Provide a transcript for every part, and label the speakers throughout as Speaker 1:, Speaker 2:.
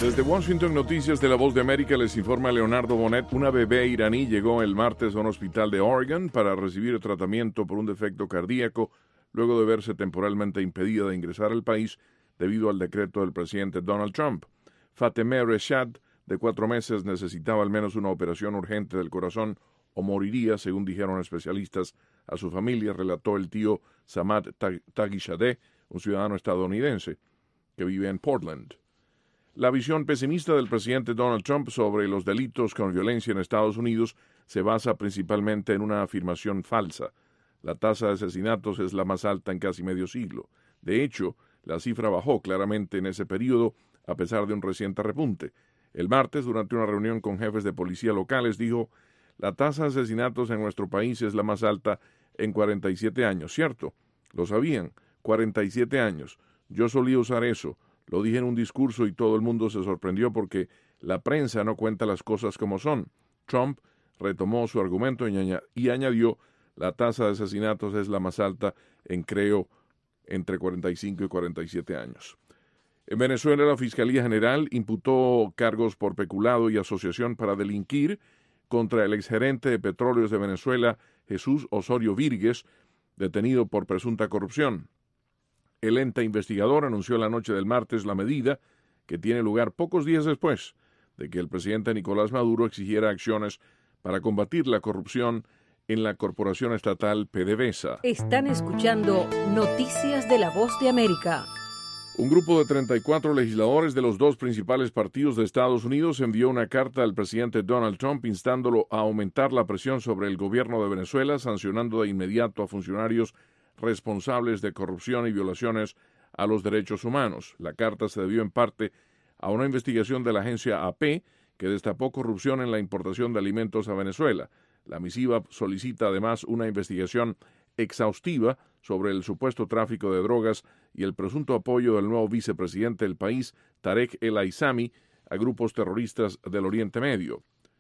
Speaker 1: Desde Washington, Noticias de la Voz de América, les informa Leonardo Bonet. Una bebé iraní llegó el martes a un hospital de Oregon para recibir tratamiento por un defecto cardíaco luego de verse temporalmente impedida de ingresar al país debido al decreto del presidente Donald Trump. Fatemeh Reshad, de 4 meses, necesitaba al menos una operación urgente del corazón o moriría, según dijeron especialistas a su familia, relató el tío Samad Taghishadeh, un ciudadano estadounidense que vive en Portland. La visión pesimista del presidente Donald Trump sobre los delitos con violencia en Estados Unidos se basa principalmente en una afirmación falsa. La tasa de asesinatos es la más alta en casi medio siglo. De hecho, la cifra bajó claramente en ese periodo a pesar de un reciente repunte. El martes, durante una reunión con jefes de policía locales, dijo: la tasa de asesinatos en nuestro país es la más alta en 47 años, ¿cierto? Lo sabían, 47 años. Yo solía usar eso. Lo dije en un discurso y todo el mundo se sorprendió porque la prensa no cuenta las cosas como son. Trump retomó su argumento y añadió: la tasa de asesinatos es la más alta en, creo, entre 45 y 47 años. En Venezuela, la Fiscalía General imputó cargos por peculado y asociación para delinquir contra el exgerente de Petróleos de Venezuela, Jesús Osorio Vírguez, detenido por presunta corrupción. El ente investigador anunció la noche del martes la medida, que tiene lugar pocos días después de que el presidente Nicolás Maduro exigiera acciones para combatir la corrupción en la corporación estatal PDVSA.
Speaker 2: Están escuchando Noticias de la Voz de América.
Speaker 1: Un grupo de 34 legisladores de los 2 principales partidos de Estados Unidos envió una carta al presidente Donald Trump instándolo a aumentar la presión sobre el gobierno de Venezuela, sancionando de inmediato a funcionarios responsables de corrupción y violaciones a los derechos humanos. La carta se debió en parte a una investigación de la agencia AP que destapó corrupción en la importación de alimentos a Venezuela. La misiva solicita además una investigación exhaustiva sobre el supuesto tráfico de drogas y el presunto apoyo del nuevo vicepresidente del país, Tarek El Aissami, a grupos terroristas del Oriente Medio.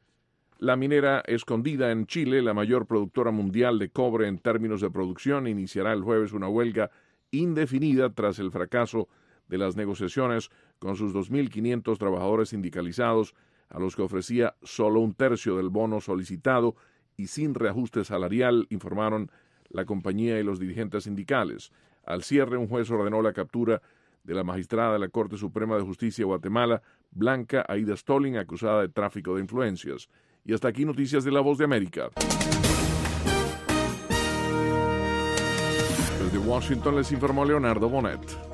Speaker 1: La minera Escondida en Chile, la mayor productora mundial de cobre en términos de producción, iniciará el jueves una huelga indefinida tras el fracaso de las negociaciones con sus 2.500 trabajadores sindicalizados, a los que ofrecía solo un tercio del bono solicitado y sin reajuste salarial, informaron la compañía y los dirigentes sindicales. Al cierre, un juez ordenó la captura de la magistrada de la Corte Suprema de Justicia de Guatemala, Blanca Aida Stolling, acusada de tráfico de influencias. Y hasta aquí Noticias de la Voz de América. Desde Washington les informó Leonardo Bonet.